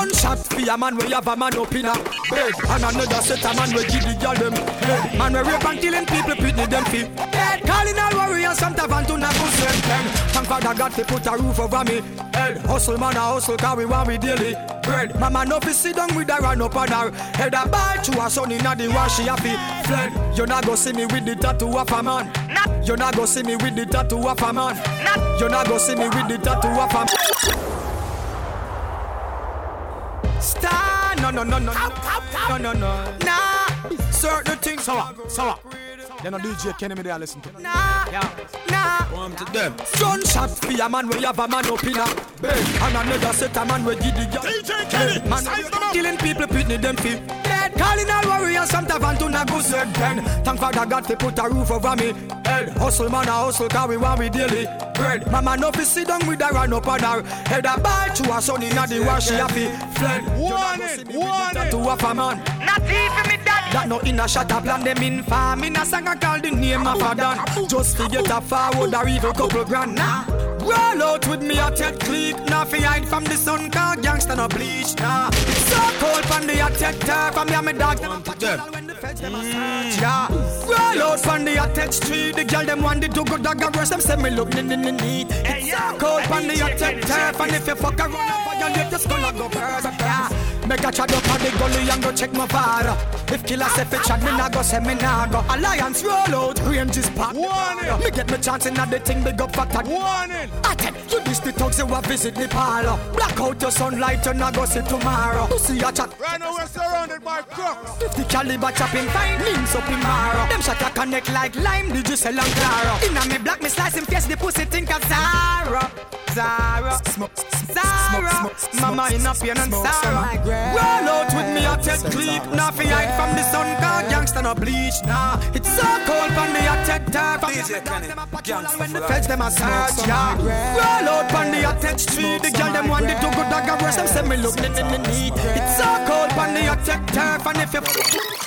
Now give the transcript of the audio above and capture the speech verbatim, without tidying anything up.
Gunshot for a man where you have a man up in a bed. And another set a man where give the girl them head. Man where rape and killing people, pitney them feet dead. Calling all warriors, some tavan to not go send them. Thank Father God to put a roof over me head. Hustle man a hustle, cause we want we daily bread. Mama no fi sit down with her run up on her head. A ball to her son inna the wash, she happy fled. You not go see me with the tattoo of a man. You not go see me with the tattoo of a man. You not go see me with the tattoo of a man. Star, no, no, no, no, no, no, no, no, nah. Certain things, sour, sour. You know D J Kenny me there listen to. Nah, yeah, nah. Come to them. Gunshot for a man where you have a man up in a bed. And another set a man where give the girl. D J Kenny, man killing people, pitney them feet dead. Calling all warriors, some tavan to not go send them. Thank Father God to put a roof over me head. Hustle man a hustle, cause we want we daily bread. Mama no fi sit down with her run up on her head. A ball to her son inna the wash, she happy fled. Warning, warning. To a man. Not even me that. That no in a shot a plan them in farm. In a song I call the name of a dan. Just to get a forward or even couple grand. Nah. Roll out with me a Ted click. Nah fi hide from the sun, cause gangsta no bleach. Nah. It's so cold from the attack turf. And me and me dog them patrol when the feds them a search. Yeah. Roll out from the attack street. The girl them want the do good dog a rest. Them say me look in the need. It's so cold from the attack turf. And if you fuck around and violate, the skull a go burst. Yeah. Make a chat up on the gully and go check my father. If killer say fi chat, me nah go say me nah go. Alliance roll out, range is packed. Warning. Me get me chance in the thing big up fatter. Warning. Attack, you this the thugs who a visit the parlor. Black out your sunlight, you nah go see tomorrow. You see a chat. Right now we're surrounded by crooks. fifty caliber chopping fine, means up in Mara. Them shot a connect like lime, did you sell and Clara? Inna me black, me slice him face, the pussy think of Zara. Zara, Zara, mama in a pain and Zara. Roll out with me a Ted clip. Now fi hide from the sun, cause gangsta no bleach. Nah, it's so cold from the attack turf. From them a patrol when the feds them a search. Yeah, roll out from the attack street. The girl them want the two good dog a rest. Them say me look in the need. It's so cold from the attack turf. And if you